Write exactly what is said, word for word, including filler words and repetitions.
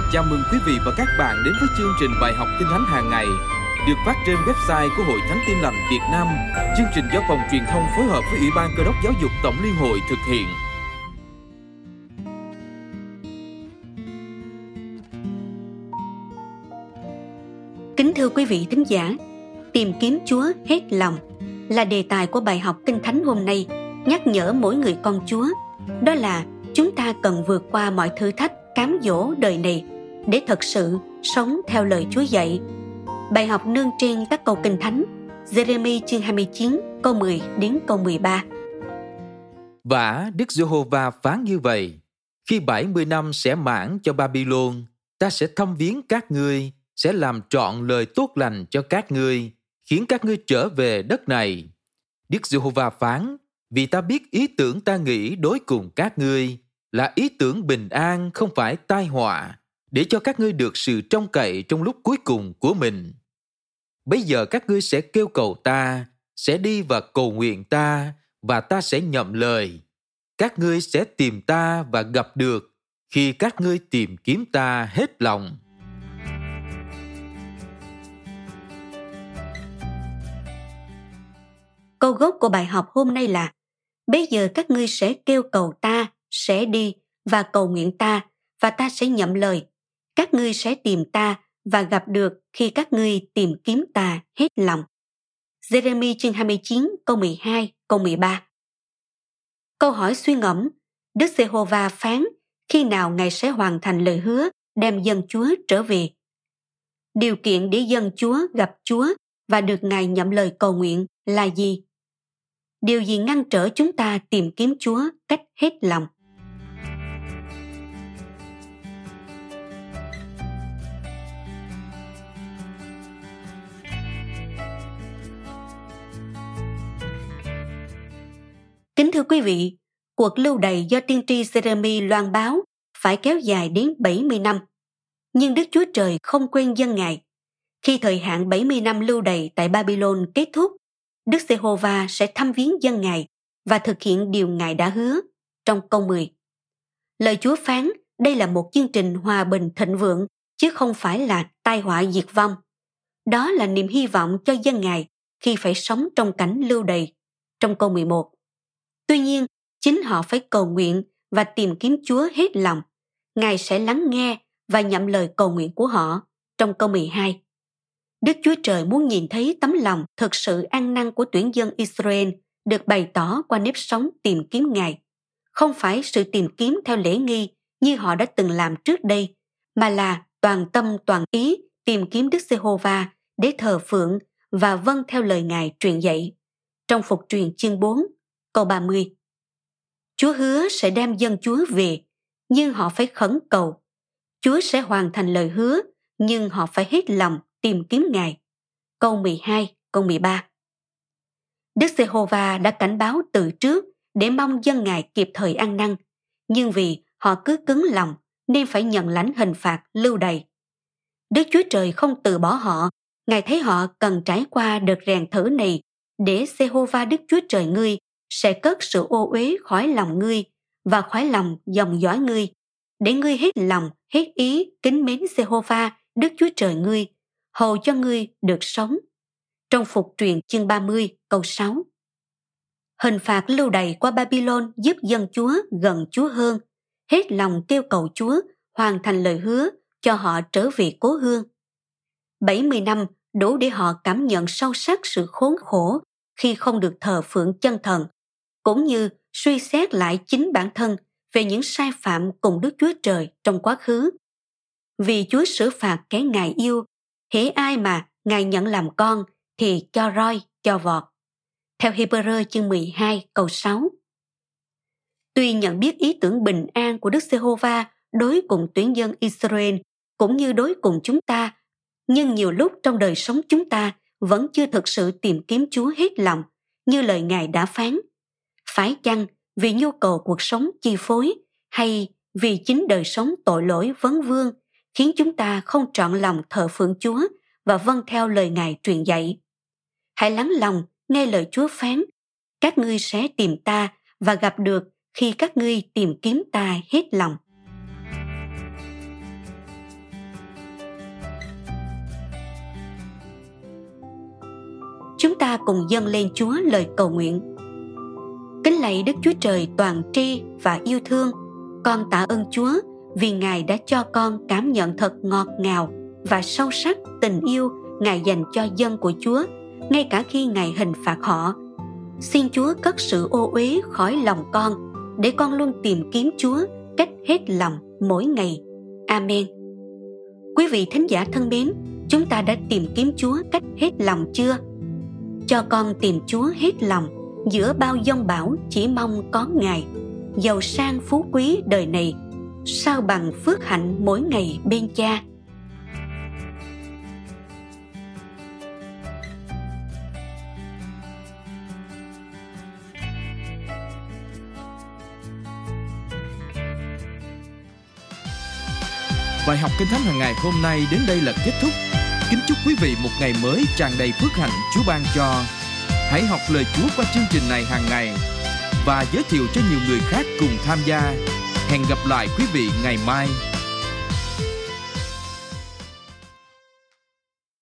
Chào mừng quý vị và các bạn đến với chương trình bài học Kinh Thánh hàng ngày được phát trên website của Hội Thánh Tin Lành Việt Nam. Chương trình do Phòng Truyền thông phối hợp với Ủy ban Cơ đốc Giáo dục Tổng Liên hội thực hiện. Kính thưa quý vị thính giả, tìm kiếm Chúa hết lòng là đề tài của bài học Kinh Thánh hôm nay, nhắc nhở mỗi người con Chúa, đó là chúng ta cần vượt qua mọi thử thách cám dỗ đời này để thật sự sống theo lời Chúa dạy. Bài học nương trên các câu Kinh Thánh, Giê-rê-mi chương hai mươi chín, câu mười đến câu mười ba. Vả Đức Giê-hô-va phán như vậy: khi bảy mươi năm sẽ mãn cho Ba-bi-lôn, ta sẽ thăm viếng các ngươi, sẽ làm trọn lời tốt lành cho các ngươi, khiến các ngươi trở về đất này. Đức Giê-hô-va phán: vì ta biết ý tưởng ta nghĩ đối cùng các ngươi là ý tưởng bình an, không phải tai họa, để cho các ngươi được sự trông cậy trong lúc cuối cùng của mình. Bây giờ các ngươi sẽ kêu cầu ta, sẽ đi và cầu nguyện ta, và ta sẽ nhậm lời. Các ngươi sẽ tìm ta và gặp được khi các ngươi tìm kiếm ta hết lòng. Câu gốc của bài học hôm nay là: bây giờ các ngươi sẽ kêu cầu ta, sẽ đi và cầu nguyện ta, và ta sẽ nhậm lời. Các ngươi sẽ tìm ta và gặp được khi các ngươi tìm kiếm ta hết lòng. Giê-rê-mi chương hai mươi chín, câu mười hai, câu mười ba. Câu hỏi suy ngẫm: Đức Giê-hô-va phán khi nào Ngài sẽ hoàn thành lời hứa đem dân Chúa trở về? Điều kiện để dân Chúa gặp Chúa và được Ngài nhậm lời cầu nguyện là gì? Điều gì ngăn trở chúng ta tìm kiếm Chúa cách hết lòng? Kính thưa quý vị, cuộc lưu đày do tiên tri Giê-rê-mi loan báo phải kéo dài đến bảy mươi năm. Nhưng Đức Chúa Trời không quên dân Ngài. Khi thời hạn bảy mươi năm lưu đày tại Ba-bi-lôn kết thúc, Đức Giê-hô-va sẽ thăm viếng dân Ngài và thực hiện điều Ngài đã hứa trong câu mười. Lời Chúa phán đây là một chương trình hòa bình thịnh vượng, chứ không phải là tai họa diệt vong. Đó là niềm hy vọng cho dân Ngài khi phải sống trong cảnh lưu đày trong câu mười một. Tuy nhiên, chính họ phải cầu nguyện và tìm kiếm Chúa hết lòng. Ngài sẽ lắng nghe và nhậm lời cầu nguyện của họ trong câu mười hai. Đức Chúa Trời muốn nhìn thấy tấm lòng thực sự ăn năn của tuyển dân Israel được bày tỏ qua nếp sống tìm kiếm Ngài. Không phải sự tìm kiếm theo lễ nghi như họ đã từng làm trước đây, mà là toàn tâm toàn ý tìm kiếm Đức Giê-hô-va để thờ phượng và vâng theo lời Ngài truyền dạy. Trong Phục truyền chương bốn, câu ba mươi. Chúa hứa sẽ đem dân Chúa về, nhưng họ phải khẩn cầu. Chúa sẽ hoàn thành lời hứa, nhưng họ phải hết lòng tìm kiếm Ngài. Câu mười hai, câu mười ba. Đức Giê-hô-va đã cảnh báo từ trước để mong dân Ngài kịp thời ăn năn, nhưng vì họ cứ cứng lòng nên phải nhận lãnh hình phạt lưu đày. Đức Chúa Trời không từ bỏ họ. Ngài thấy họ cần trải qua đợt rèn thử này để Giê-hô-va Đức Chúa Trời ngươi sẽ cất sự ô uế khỏi lòng ngươi và khỏi lòng dòng dõi ngươi, để ngươi hết lòng, hết ý kính mến Giê-hô-va Đức Chúa Trời ngươi, hầu cho ngươi được sống. Trong Phục truyền chương ba mươi, câu sáu. Hình phạt lưu đày qua Ba-bi-lôn giúp dân Chúa gần Chúa hơn, hết lòng kêu cầu Chúa hoàn thành lời hứa cho họ trở về cố hương. bảy mươi năm đủ để họ cảm nhận sâu sắc sự khốn khổ khi không được thờ phượng chân thần, cũng như suy xét lại chính bản thân về những sai phạm cùng Đức Chúa Trời trong quá khứ. Vì Chúa xử phạt kẻ Ngài yêu, hễ ai mà Ngài nhận làm con thì cho roi, cho vọt. Theo Hebrew chương mười hai, câu sáu. Tuy nhận biết ý tưởng bình an của Đức Giê-hô-va đối cùng tuyển dân Israel cũng như đối cùng chúng ta, nhưng nhiều lúc trong đời sống chúng ta vẫn chưa thực sự tìm kiếm Chúa hết lòng như lời Ngài đã phán. Phải chăng vì nhu cầu cuộc sống chi phối, hay vì chính đời sống tội lỗi vấn vương khiến chúng ta không trọn lòng thờ phượng Chúa và vâng theo lời Ngài truyền dạy? Hãy lắng lòng nghe lời Chúa phán: các ngươi sẽ tìm ta và gặp được khi các ngươi tìm kiếm ta hết lòng. Chúng ta cùng dâng lên Chúa lời cầu nguyện. Kính lạy Đức Chúa Trời toàn tri và yêu thương, con tạ ơn Chúa vì Ngài đã cho con cảm nhận thật ngọt ngào và sâu sắc tình yêu Ngài dành cho dân của Chúa, ngay cả khi Ngài hình phạt họ. Xin Chúa cất sự ô uế khỏi lòng con, để con luôn tìm kiếm Chúa cách hết lòng mỗi ngày. Amen. Quý vị thính giả thân mến, chúng ta đã tìm kiếm Chúa cách hết lòng chưa? Cho con tìm Chúa hết lòng giữa bao giông bão, chỉ mong có Ngài. Giàu sang phú quý đời này, sao bằng phước hạnh mỗi ngày bên Cha. Bài học Kinh Thánh hàng ngày hôm nay đến đây là kết thúc. Kính chúc quý vị một ngày mới tràn đầy phước hạnh Chúa ban cho. Hãy học lời Chúa qua chương trình này hàng ngày và giới thiệu cho nhiều người khác cùng tham gia. Hẹn gặp lại quý vị ngày mai.